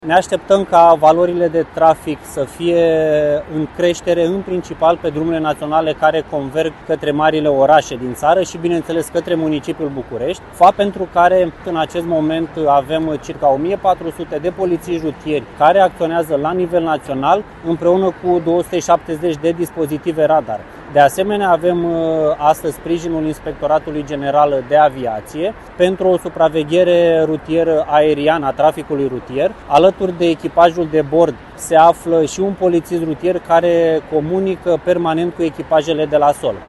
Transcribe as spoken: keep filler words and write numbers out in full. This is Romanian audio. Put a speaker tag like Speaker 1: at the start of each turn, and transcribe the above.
Speaker 1: Ne așteptăm ca valorile de trafic să fie în creștere, în principal pe drumurile naționale care converg către marile orașe din țară și, bineînțeles, către municipiul București, fapt pentru care în acest moment avem circa o mie patru sute de polițiști rutieri care acționează la nivel național împreună cu două sute șaptezeci de dispozitive radar. De asemenea, avem astăzi sprijinul Inspectoratului General de Aviație pentru o supraveghere rutieră aeriană a traficului rutier. Alături de echipajul de bord se află și un polițist rutier care comunică permanent cu echipajele de la sol.